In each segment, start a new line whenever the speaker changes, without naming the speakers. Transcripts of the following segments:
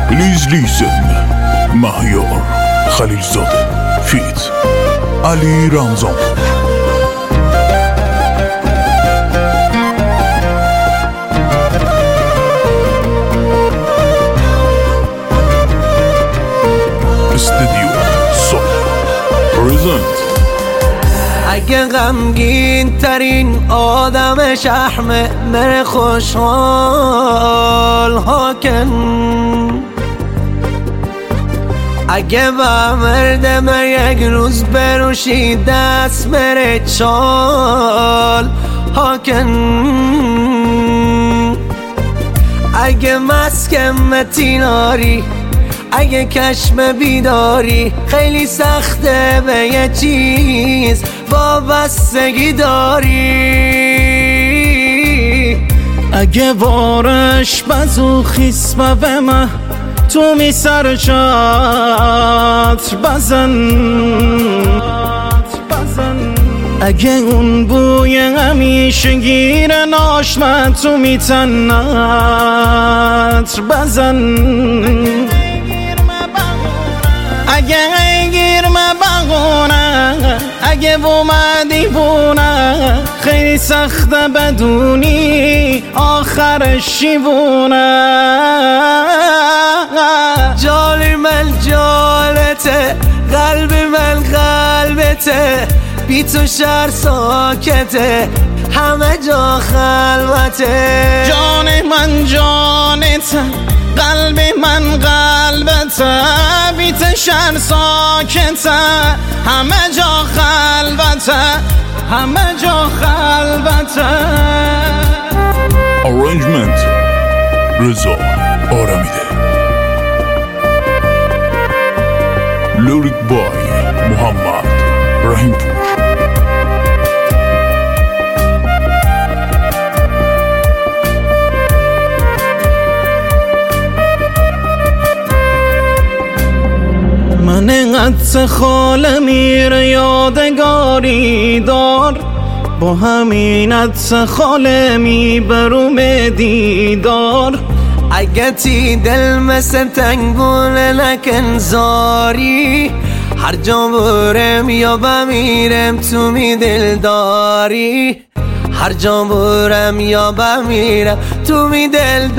Please listen. مهیار خلیلزاده فیت علی رمضان. استودیو سول پرزنت.
اگه غمگین ترین آدم شحمه بره خوشحال هاکن، اگه با مردم یک روز بروشی دست بره چال هاکن، اگه مسکم تیناری، اگه کشم بیداری خیلی سخته به یه چیز وابستگی داری،
اگه وارش بزو خیسمه به من تو می سر چتر بزن، اگه اون بوی همیشه گیر ناشمن تو می تنت بزن، اگه گیر مبغونه، اگه اومدی بونه خیلی سخته بدونی آخرش چی بونه.
جالی من جالته، قلبی من قلبته، بی تو شهر ساکته، همه جا خلوته.
جان من جانته، قلبی من قلبته، بی تو شهر ساکته، همه جا خلوته، همه جا خلوته.
Arrangement رضا آرمیده. لیریک بای محمد رحیم پور.
من اینقدر خاله میره یادگاری دار، با همینت خاله میبروم دیدار،
اگه تی دل مثل تنگونه نکن زاری، هر جا برم یا بمیرم تو می دل داری، هر جا برم یا بمیرم تو می دل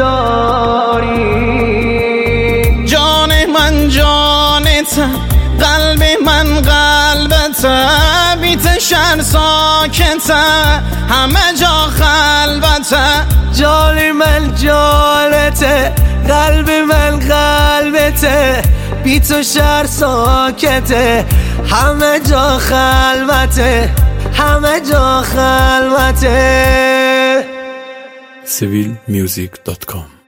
داری.
جان من جانته، قلبی من قلبته، بی تو شهر ساکته، همه جا خلوته.
جالی من جالته، قلبی من قلبته، بی تو شهر ساکته، همه جا خلوته، همه جا خلوته.
civilmusic.com